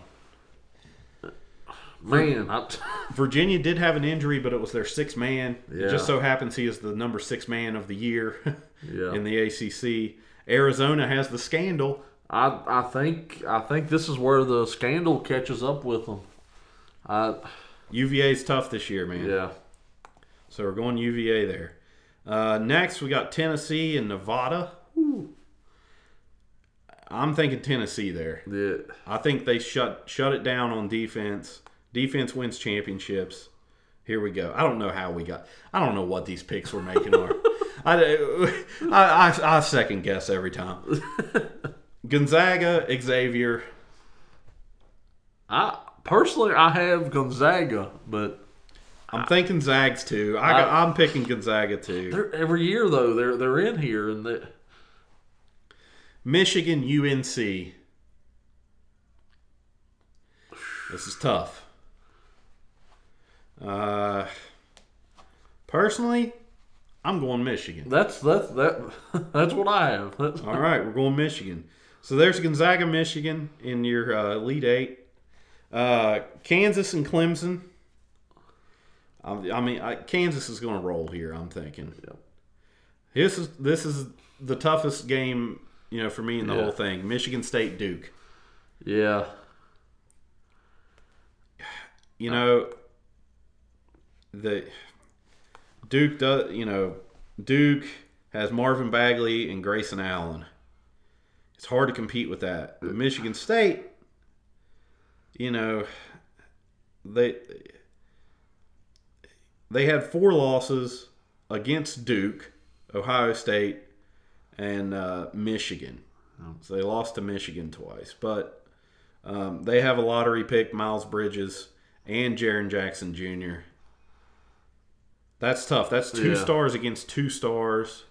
Man, I, Virginia did have an injury, but it was their sixth man. Yeah. It just so happens he is the number six man of the year yeah. in the A C C. Arizona has the scandal. I I think I think this is where the scandal catches up with them. I U V A's tough this year, man. yeah. So we're going U V A there. Uh, next, we got Tennessee and Nevada. Ooh. I'm thinking Tennessee there. Yeah. I think they shut shut it down on defense. Defense wins championships. Here we go. I don't know how we got. I don't know what these picks we're making are. I, I, I, I second guess every time. Gonzaga, Xavier. I personally I have Gonzaga, but I'm thinking Zags too. I got, I- I'm picking Gonzaga too. they're, every year though they're they're in here and they, Michigan, U N C. This is tough. Uh, personally, I'm going Michigan. That's that's that. That's what I have. That's, All right, we're going Michigan. So there's Gonzaga, Michigan in your uh, Elite Eight. Uh, Kansas and Clemson. I, I mean, I, Kansas is going to roll here. I'm thinking. Yep. This is this is the toughest game, you know, for me in the Yeah. whole thing. Michigan State, Duke. Yeah. You know, the Duke does. You know, Duke has Marvin Bagley and Grayson Allen. It's hard to compete with that. But Michigan State, you know, they they had four losses against Duke, Ohio State, and uh, Michigan. So they lost to Michigan twice. But um, they have a lottery pick, Miles Bridges, and Jaren Jackson Junior That's tough. That's two Yeah. stars against two stars.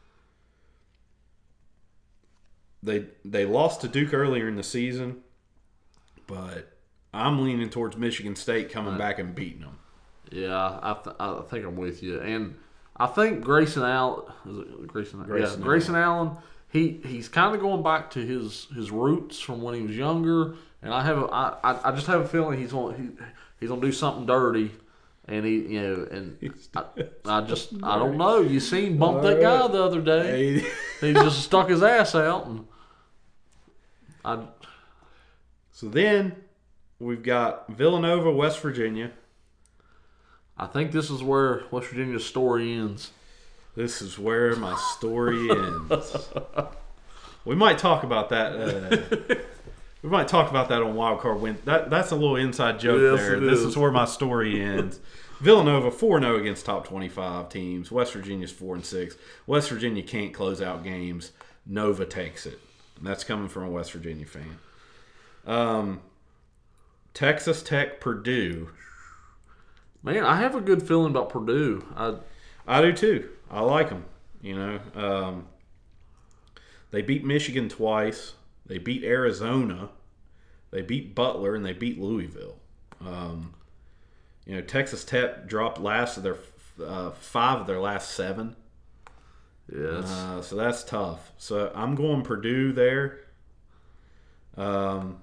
They they lost to Duke earlier in the season, but I'm leaning towards Michigan State coming Right. back and beating them. Yeah, I th- I think I'm with you, and I think Grayson Allen, is it Grayson? Grayson yeah, Grayson Allen. He he's kind of going back to his, his roots from when he was younger, and I have a, I, I I just have a feeling he's going he, he's gonna do something dirty, and he you know and I, I just I don't know. You seen bump that guy the other day. He just stuck his ass out, and I So then we've got Villanova, West Virginia. I think this is where West Virginia's story ends. This is where my story ends. We might talk about that. Uh, we might talk about that on Wild Card Win. That that's a little inside joke Yes, there. it This is. is where my story ends. Villanova four and oh against top twenty-five teams. West Virginia's four and six. West Virginia can't close out games. Nova takes it. And that's coming from a West Virginia fan. Um, Texas Tech, Purdue. Man, I have a good feeling about Purdue. I I do too. I like them. You know, um, they beat Michigan twice. They beat Arizona. They beat Butler, and they beat Louisville. Um, you know, Texas Tech dropped last of their uh, five of their last seven. yes. Uh, so that's tough. So I'm going Purdue there. Um,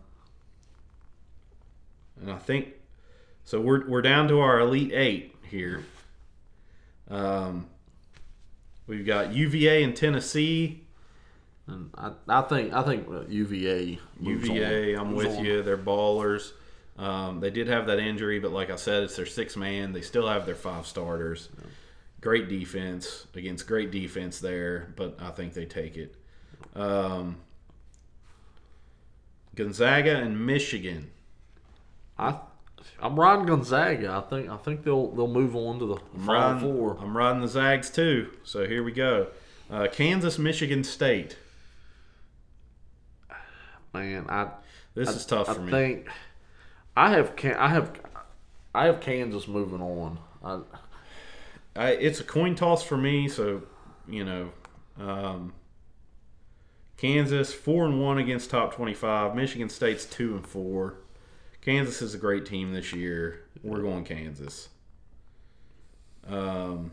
and I think so. We're we're down to our Elite Eight here. Um, we've got U V A and Tennessee. And I, I think I think uh, U V A. moves U V A, on. I'm Moves with on. you. They're ballers. Um, they did have that injury, but like I said, it's their six man. They still have their five starters. Great defense against great defense there, but I think they take it. Um, Gonzaga and Michigan. I I'm riding Gonzaga. I think I think they'll they'll move on to the I'm Final riding, Four. I'm riding the Zags too. So here we go. Uh, Kansas, Michigan State. Man, I This I, is tough I for me. think I have Can- I have I have Kansas moving on. I, I, it's a coin toss for me, so you know, um, Kansas four and one against top twenty-five. Michigan State's two and four. Kansas is a great team this year. We're going Kansas. Um,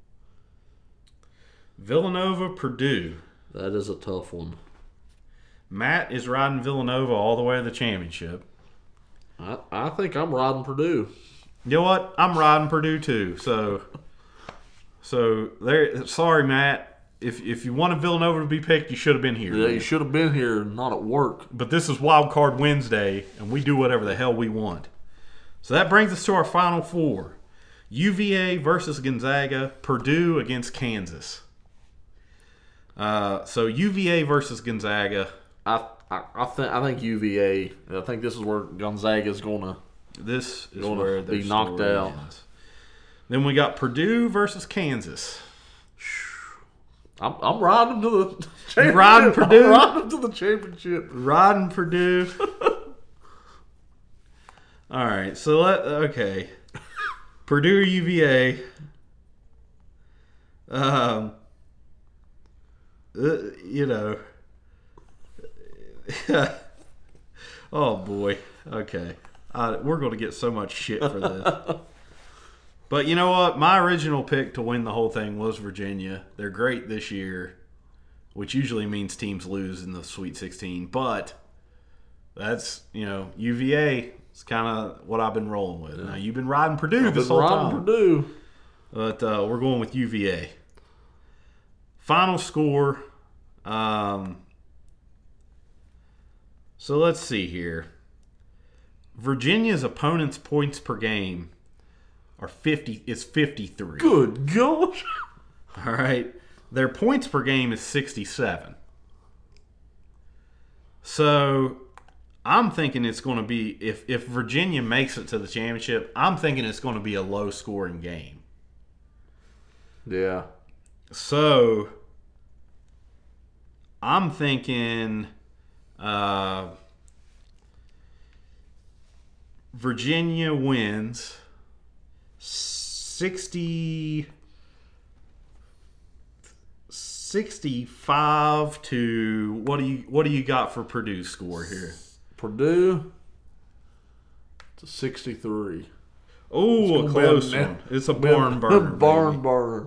Villanova, Purdue. that is a tough one. Matt is riding Villanova all the way to the championship. I I think I'm riding Purdue. You know what? I'm riding Purdue too. So, so there. Sorry, Matt. If if you wanted Villanova to be picked, you should have been here. Yeah, you should have been here, not at work. But this is Wild Card Wednesday, and we do whatever the hell we want. So that brings us to our final four: U V A versus Gonzaga, Purdue against Kansas. Uh, so U V A versus Gonzaga. I I, I think I think U V A. I think this is where Gonzaga's gonna. This is Gonna where their be knocked story out. ends. Then we got Purdue versus Kansas. I'm I'm riding them to the championship. riding Purdue? I'm riding them to the championship. Riding Purdue. All right, so let okay. Purdue U V A. Um, uh, you know. Oh boy. Okay. Uh, we're going to get so much shit for this. But you know what? My original pick to win the whole thing was Virginia. They're great this year, which usually means teams lose in the Sweet sixteen. But that's, you know, U V A is kind of what I've been rolling with. Yeah. Now, you've been riding Purdue I've this been whole riding time. Purdue. But uh, we're going with U V A. Final score. Um, so let's see here. Virginia's opponent's points per game are fifty. Is fifty-three. Good gosh. All right. Their points per game is sixty-seven. So I'm thinking it's going to be, if if Virginia makes it to the championship, I'm thinking it's going to be a low scoring game. Yeah. So I'm thinking uh, Virginia wins sixty, sixty-five to what do you what do you got for Purdue score here? Purdue to sixty-three. Oh, a close one. It's a barn burner. Barn baby. burner.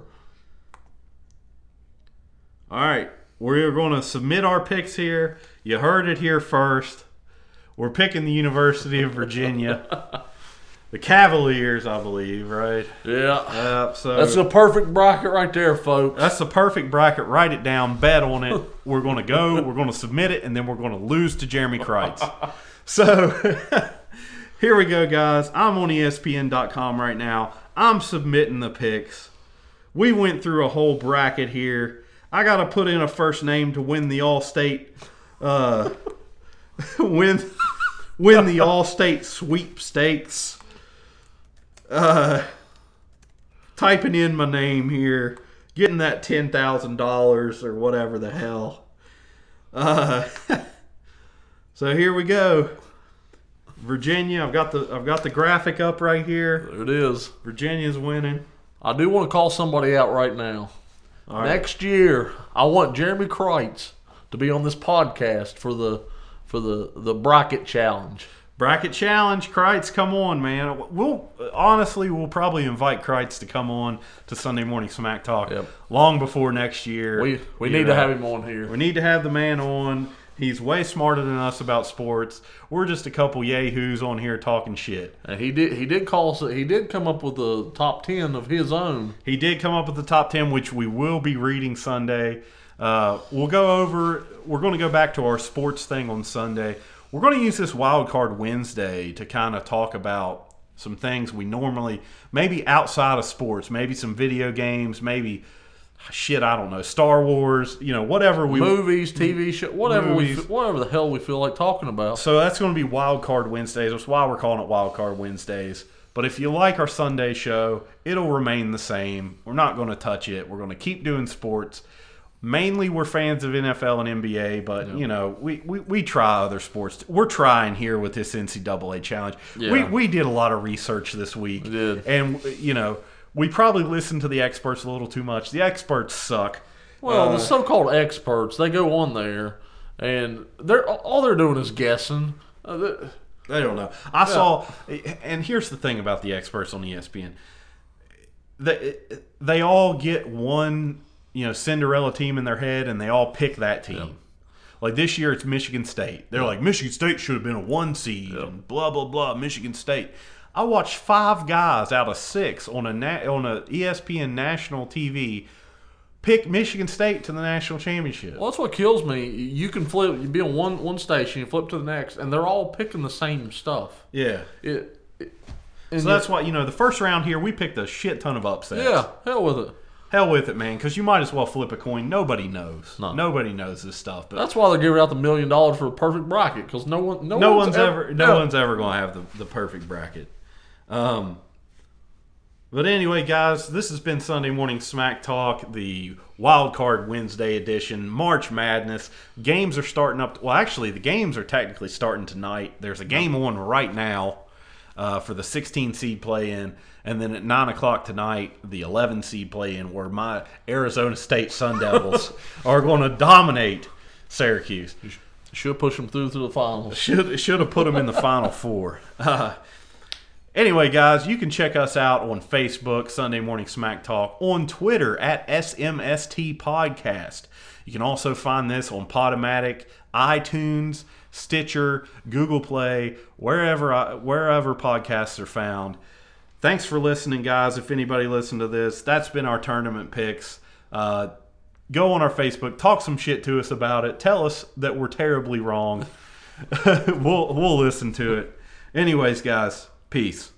All right. We're going to submit our picks here. You heard it here first. We're picking the University of Virginia. The Cavaliers, I believe, right? Yeah. Uh, so that's a perfect bracket right there, folks. That's the perfect bracket. Write it down. Bet on it. We're going to go. We're going to submit it, and then we're going to lose to Jeremy Kreitz. So here we go, guys. I'm on E S P N dot com right now. I'm submitting the picks. We went through a whole bracket here. I got to put in a first name to win the All-State uh, win win the All-State sweepstakes. Uh, typing in my name here, getting that ten thousand dollars or whatever the hell. Uh, so here we go. Virginia, I've got the I've got the graphic up right here. There it is. Virginia's winning. I do want to call somebody out right now. All right. Next year, I want Jeremy Kreitz to be on this podcast for the for the, the bracket challenge. Bracket challenge, Kreitz, come on, man. We'll honestly, we'll probably invite Kreitz to come on to Sunday Morning Smack Talk yep. long before next year. We we need know. to have him on here. We need to have the man on. He's way smarter than us about sports. We're just a couple yahoos on here talking shit. And he did he did call us. He did come up with a top ten of his own. He did come up with the top ten, which we will be reading Sunday. Uh, we'll go over. We're going to go back to our sports thing on Sunday. We're going to use this Wild Card Wednesday to kind of talk about some things we normally, maybe outside of sports, maybe some video games, maybe. Shit, I don't know. Star Wars, you know, whatever we movies, T V show, whatever movies. we, whatever the hell we feel like talking about. So that's going to be Wild Card Wednesdays. That's why we're calling it Wild Card Wednesdays. But if you like our Sunday show, it'll remain the same. We're not going to touch it. We're going to keep doing sports. Mainly, we're fans of N F L and N B A, but yeah. you know, we, we, we try other sports. We're trying here with this N C double A challenge. Yeah. We we did a lot of research this week, we did, and you know. We probably listened to the experts a little too much. The experts suck. Well, uh, the so-called experts, they go on there, and they're all they're doing is guessing. Uh, they don't know. I yeah. saw, and here's the thing about the experts on E S P N. They, they all get one, you know, Cinderella team in their head, and they all pick that team. Yep. Like this year, it's Michigan State. They're yep. like, Michigan State should have been a one seed, yep. and blah, blah, blah, Michigan State. I watched five guys out of six on a na- on a E S P N national T V pick Michigan State to the national championship. Well, that's what kills me. You can flip. You be on one, one station, you flip to the next, and they're all picking the same stuff. Yeah. It, it, so that's why, you know, the first round here, we picked a shit ton of upsets. Yeah, hell with it. Hell with it, man, because you might as well flip a coin. Nobody knows. No. Nobody knows this stuff. But that's why they're giving out the million dollars for a perfect bracket, because no one, no, no one's, one's ever, ever no yeah. one's ever going to have the, the perfect bracket. Um, but anyway, guys, this has been Sunday Morning Smack Talk, the Wild Card Wednesday edition, March Madness. Games are starting up. Well, actually, the games are technically starting tonight. There's a game on right now uh, for the sixteen seed play-in, and then at nine o'clock tonight, the eleven seed play-in, where my Arizona State Sun Devils are going to dominate Syracuse. Should push them through to the finals. Should should have put them in the Final Four. Uh, anyway, guys, you can check us out on Facebook, Sunday Morning Smack Talk, on Twitter at S M S T Podcast. You can also find this on Podomatic, iTunes, Stitcher, Google Play, wherever I, wherever podcasts are found. Thanks for listening, guys. If anybody listened to this, that's been our tournament picks. Uh, go on our Facebook, talk some shit to us about it. Tell us that we're terribly wrong. we'll we'll listen to it. Anyways, guys, peace.